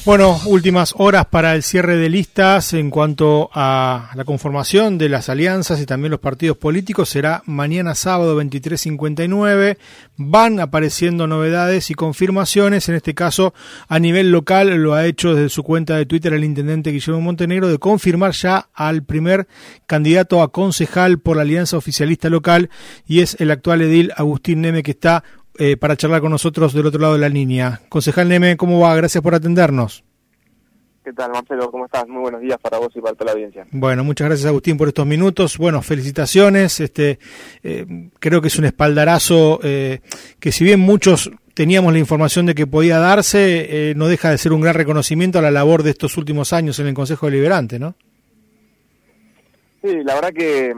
Bueno, últimas horas para el cierre de listas en cuanto a la conformación de las alianzas y también los partidos políticos. Será mañana sábado 23:59. Van apareciendo novedades y confirmaciones. En este caso, a nivel local, lo ha hecho desde su cuenta de Twitter el intendente Guillermo Montenegro, de confirmar ya al primer candidato a concejal por la alianza oficialista local, y es el actual edil Agustín Neme, que está para charlar con nosotros del otro lado de la línea. Concejal Neme, ¿cómo va? Gracias por atendernos. ¿Qué tal, Marcelo? ¿Cómo estás? Muy buenos días para vos y para toda la audiencia. Bueno, muchas gracias, Agustín, por estos minutos. Bueno, felicitaciones. Creo que es un espaldarazo que, si bien muchos teníamos la información de que podía darse, no deja de ser un gran reconocimiento a la labor de estos últimos años en el Consejo Deliberante, ¿no? Sí, la verdad que,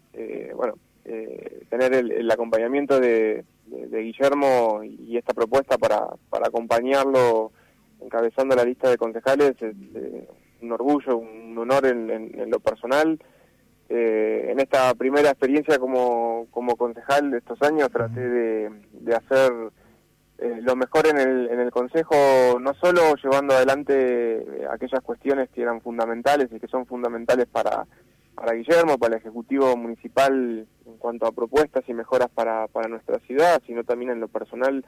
tener el acompañamiento de Guillermo y esta propuesta para acompañarlo encabezando la lista de concejales es un orgullo, un honor en lo personal. En esta primera experiencia como concejal de estos años traté de hacer lo mejor en el consejo, no solo llevando adelante aquellas cuestiones que eran fundamentales y que son fundamentales para Guillermo, para el Ejecutivo Municipal en cuanto a propuestas y mejoras para nuestra ciudad, sino también en lo personal,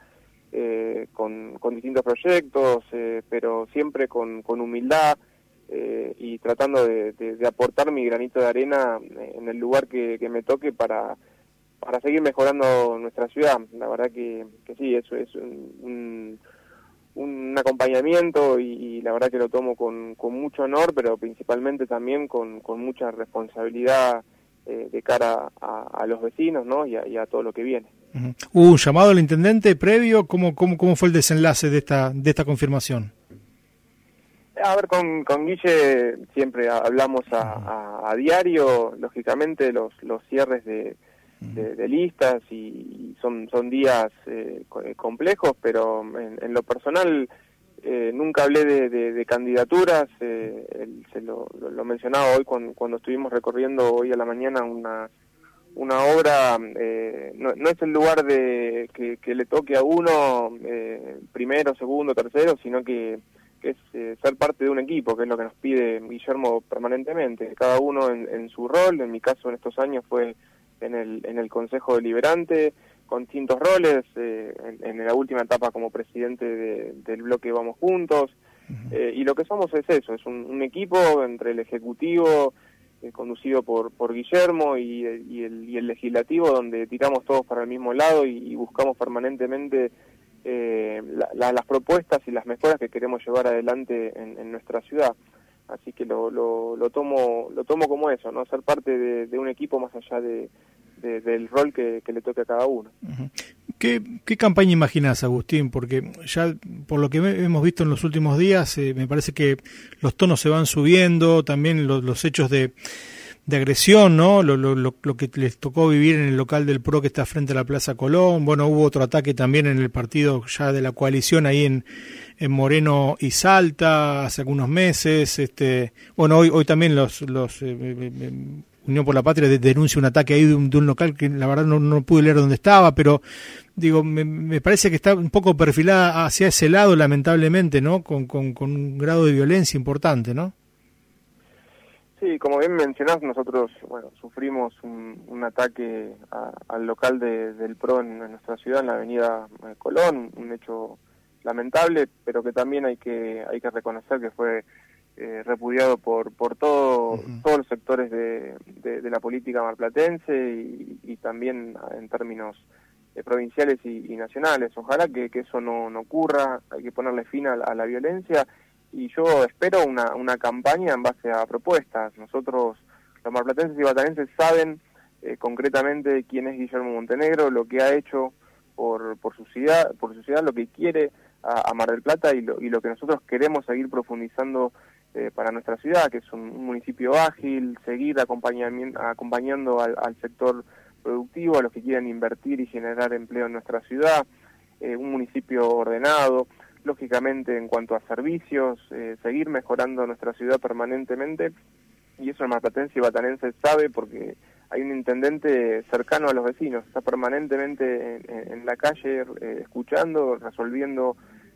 con distintos proyectos, pero siempre con humildad y tratando de aportar mi granito de arena en el lugar que me toque para seguir mejorando nuestra ciudad. La verdad que sí, eso es un acompañamiento y la verdad que lo tomo con mucho honor, pero principalmente también con mucha responsabilidad de cara a los vecinos, ¿no? y a todo lo que viene. ¿Hubo un llamado al intendente previo? ¿Cómo fue el desenlace de esta confirmación? A ver, con Guille siempre hablamos a diario. Lógicamente los cierres de listas y son días complejos, pero en lo personal nunca hablé de candidaturas. Se lo mencionaba hoy cuando estuvimos recorriendo hoy a la mañana una obra. No es el lugar que le toque a uno primero, segundo, tercero, sino que es ser parte de un equipo, que es lo que nos pide Guillermo permanentemente, cada uno en su rol. En mi caso, en estos años fue en el Consejo Deliberante, con distintos roles, en la última etapa como presidente del bloque Vamos Juntos, y lo que somos es eso, es un equipo entre el Ejecutivo, conducido por Guillermo, y el Legislativo, donde tiramos todos para el mismo lado y buscamos permanentemente las propuestas y las mejoras que queremos llevar adelante en nuestra ciudad. Así que lo tomo como eso, ¿no? Ser parte de un equipo más allá del rol que le toque a cada uno. ¿Qué campaña imaginás, Agustín? Porque ya por lo que hemos visto en los últimos días, me parece que los tonos se van subiendo, también los hechos de agresión, ¿no? Lo que les tocó vivir en el local del PRO que está frente a la Plaza Colón. Bueno, hubo otro ataque también en el partido ya de la coalición ahí en Moreno y Salta hace algunos meses. Bueno, hoy también los Unión por la Patria denuncia un ataque ahí de un local que la verdad no pude leer dónde estaba, pero digo, me parece que está un poco perfilada hacia ese lado, lamentablemente, ¿no? Con un grado de violencia importante, ¿no? Sí, como bien mencionás, nosotros sufrimos un ataque al local del PRO en nuestra ciudad, en la avenida Colón, un hecho lamentable, pero que también hay que reconocer que fue repudiado por todos los sectores de la política marplatense y también en términos provinciales y nacionales. Ojalá que eso no ocurra, hay que ponerle fin a la violencia, y yo espero una campaña en base a propuestas. Nosotros, los marplatenses y batanenses, saben concretamente quién es Guillermo Montenegro, lo que ha hecho por su ciudad, lo que quiere a Mar del Plata y lo que nosotros queremos seguir profundizando para nuestra ciudad, que es un municipio ágil, seguir acompañando al sector productivo, a los que quieran invertir y generar empleo en nuestra ciudad, un municipio ordenado, lógicamente en cuanto a servicios, seguir mejorando nuestra ciudad permanentemente, y eso el marplatense y batanense sabe porque hay un intendente cercano a los vecinos, está permanentemente en la calle escuchando, resolviendo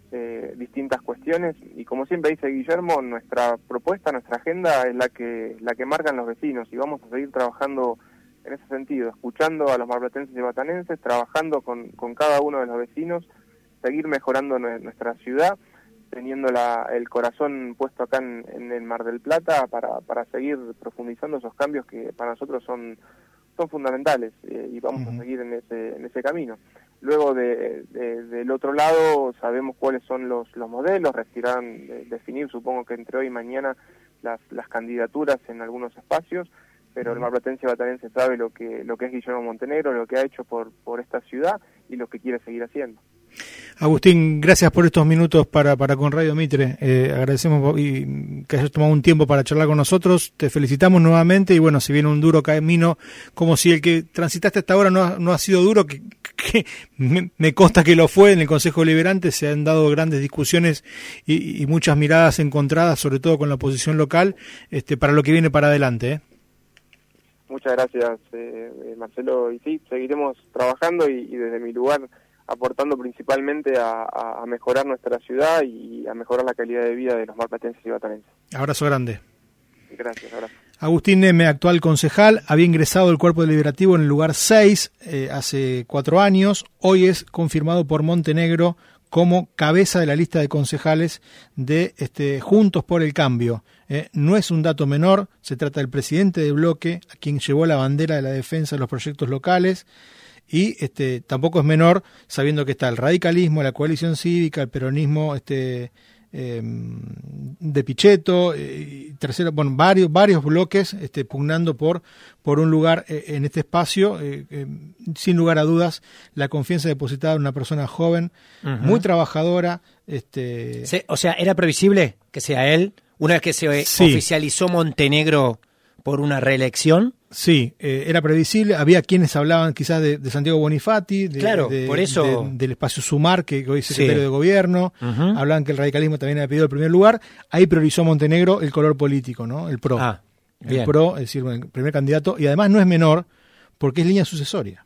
distintas cuestiones, y como siempre dice Guillermo, nuestra propuesta, nuestra agenda es la que marcan los vecinos, y vamos a seguir trabajando en ese sentido, escuchando a los marplatenses y batanenses, trabajando con cada uno de los vecinos, seguir mejorando nuestra ciudad, teniendo el corazón puesto acá en el Mar del Plata para seguir profundizando esos cambios que para nosotros son fundamentales, y vamos a seguir en ese camino. Luego del otro lado sabemos cuáles son los modelos, restirán definir, supongo que entre hoy y mañana, las candidaturas en algunos espacios, pero el marplatense y batanense sabe lo que es Guillermo Montenegro, lo que ha hecho por esta ciudad y lo que quiere seguir haciendo. Agustín, gracias por estos minutos para con Radio Mitre. Agradecemos que hayas tomado un tiempo para charlar con nosotros. Te felicitamos nuevamente, y bueno, si viene un duro camino, como si el que transitaste hasta ahora no ha sido duro, que me consta que lo fue. En el Consejo Deliberante se han dado grandes discusiones y muchas miradas encontradas, sobre todo con la oposición local, para lo que viene para adelante. Muchas gracias, Marcelo, y sí, seguiremos trabajando y desde mi lugar aportando principalmente a mejorar nuestra ciudad y a mejorar la calidad de vida de los marplatenses y batanenses. Abrazo grande. Gracias, abrazo. Agustín Neme, actual concejal, había ingresado al cuerpo deliberativo en el lugar 6 hace 4 años. Hoy es confirmado por Montenegro como cabeza de la lista de concejales de Juntos por el Cambio. No es un dato menor, se trata del presidente de bloque, a quien llevó la bandera de la defensa de los proyectos locales. Y tampoco es menor, sabiendo que está el radicalismo, la coalición cívica, el peronismo de Pichetto, tercero, bueno, varios bloques pugnando por un lugar en este espacio. Sin lugar a dudas, la confianza depositada en una persona joven, muy trabajadora. O sea, ¿era previsible que sea él, una vez que se oficializó Montenegro por una reelección? Sí, era previsible. Había quienes hablaban quizás de Santiago Bonifati, por eso del espacio Sumar, que hoy es secretario de gobierno. Hablaban que el radicalismo también había pedido el primer lugar. Ahí priorizó Montenegro el color político, ¿no? El PRO. El PRO, es decir, el primer candidato. Y además no es menor porque es línea sucesoria.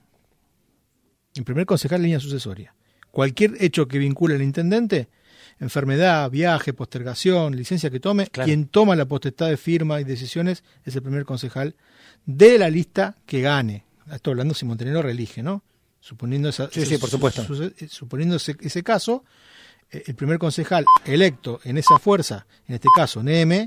El primer concejal es línea sucesoria. Cualquier hecho que vincule al intendente, enfermedad, viaje, postergación, licencia que tome, quien toma la potestad de firma y decisiones es el primer concejal de la lista que gane. Estoy hablando si Montenegro reelige, ¿no? Suponiendo por supuesto. Suponiendo ese caso, el primer concejal electo en esa fuerza, en este caso Neme,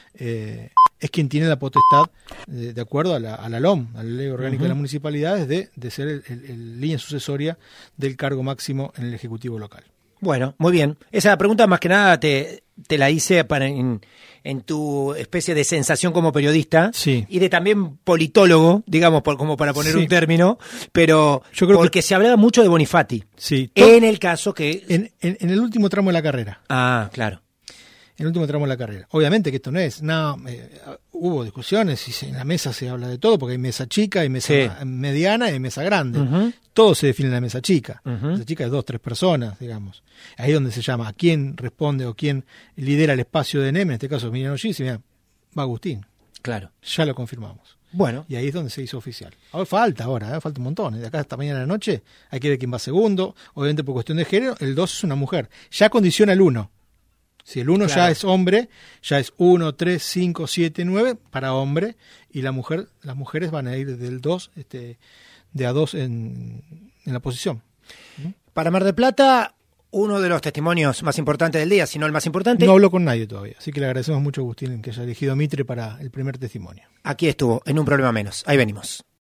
es quien tiene la potestad, de acuerdo a la LOM, a la Ley Orgánica de las Municipalidades, de ser el línea sucesoria del cargo máximo en el Ejecutivo local. Bueno, muy bien. Esa pregunta más que nada te la hice en tu especie de sensación como periodista, y de también politólogo, digamos, como para poner un término, pero yo creo porque se hablaba mucho de Bonifati. Sí. En el caso que... En el último tramo de la carrera. Ah, claro. En el último tramo de la carrera. Obviamente que esto no es hubo discusiones y en la mesa se habla de todo, porque hay mesa chica, hay mesa mediana y hay mesa grande. Todo se define en la mesa chica. La mesa chica es 2, 3 personas, digamos. Ahí es donde se llama a quién responde o quién lidera el espacio de Neme, en este caso Miriam Ollis, y va Agustín. Claro. Ya lo confirmamos. Bueno. Y ahí es donde se hizo oficial. Ahora falta un montón. De acá hasta mañana a la noche hay que ver quién va segundo. Obviamente por cuestión de género, el 2 es una mujer. Ya condiciona el 1. Si el 1 ya es hombre, ya es 1, 3, 5, 7, 9 para hombre, y las mujeres van a ir del 2 de a 2 en la posición. Para Mar del Plata, uno de los testimonios más importantes del día, si no el más importante. No habló con nadie todavía, así que le agradecemos mucho a Agustín que haya elegido a Mitre para el primer testimonio. Aquí estuvo, en Un Problema Menos. Ahí venimos.